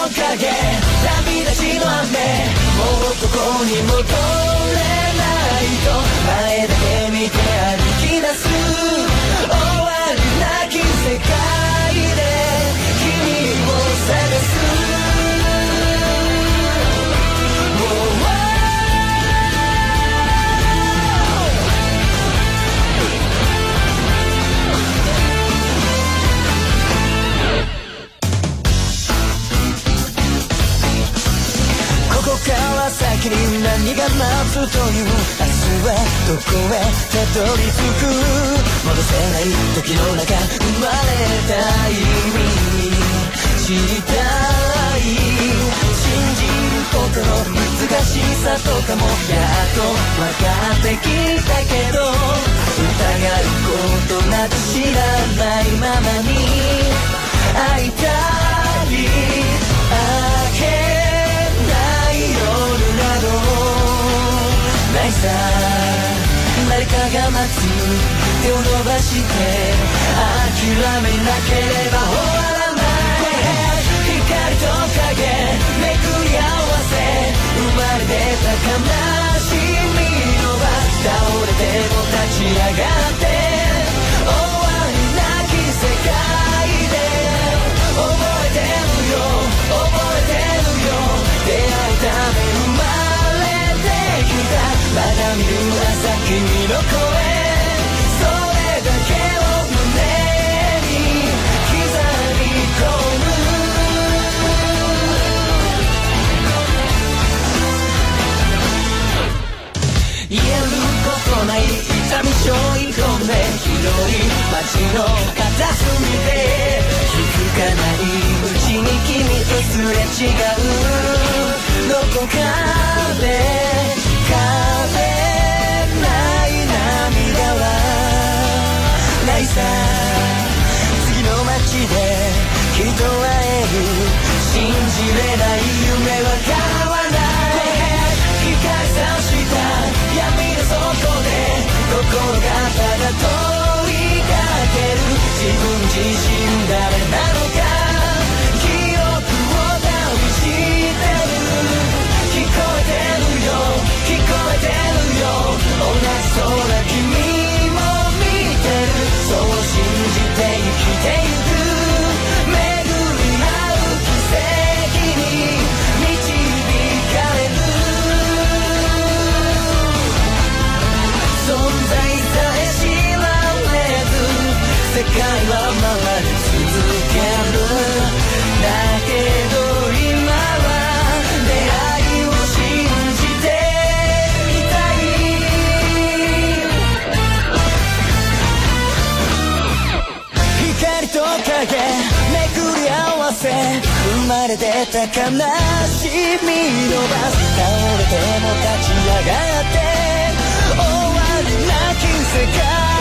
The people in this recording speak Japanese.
影旅立ちの雨もうここに戻れないと前だけ見て歩き出す終わりなき世界で君を探す先に何が待つという明日はどこへたどり着く戻せない時の中生まれた意味知りたい信じることの難しさとかもやっと分かってきたけど疑うことなく知らないままに会いたい明けないさ誰かが待つ手を伸ばして諦めなければ終わらない光と影めくり合わせ生まれ出た悲しみの場倒れても立ち上がって終わりなき世界で覚えてるよ覚えてるよ出会うため生まれてきたまだ見る朝君の声それだけを胸に刻み込む言えることない痛み背負い込んで広い街の片隅で気づかないうちに君とすれ違うどこかで枯れない涙はないさ次の街できっと会える信じれない夢は変わらない光さした闇の底で心がただ問いかける自分自身誰なのか記憶を旅してる聞こえてるよ聞こえてるよ同じ空君も見てるそう信じて生きてゆく巡り合う奇跡に導かれる存在さえ知られず世界は回り続けるだけど今は出会いを信じて光と影めくり合わせ生まれ出た悲しみの場倒れても立ち上がって終わりなき世界